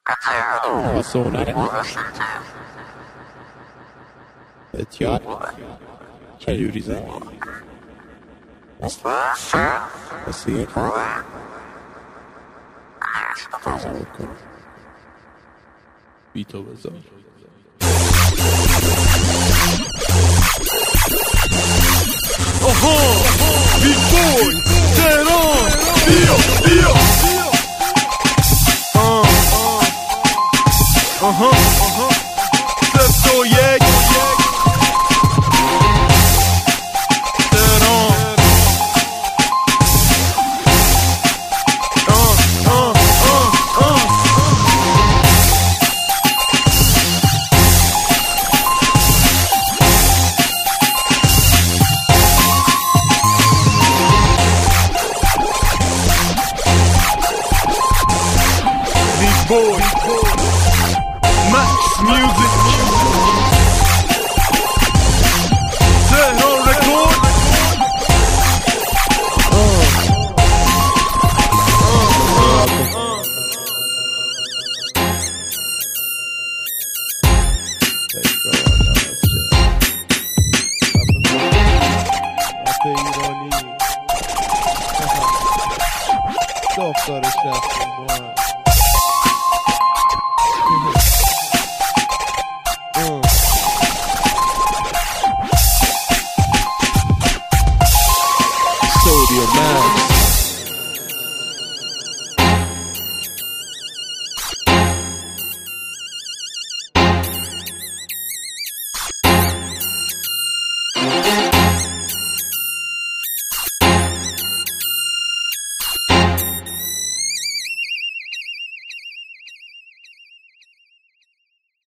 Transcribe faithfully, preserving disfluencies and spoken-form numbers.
Sonare. Etiat. Keluriza. Así. بیتو بزار. آها بیگ بوی تهران بیا بیا آه آها آها صفت و یک تهران آه آه آه آه Boy, Max Music.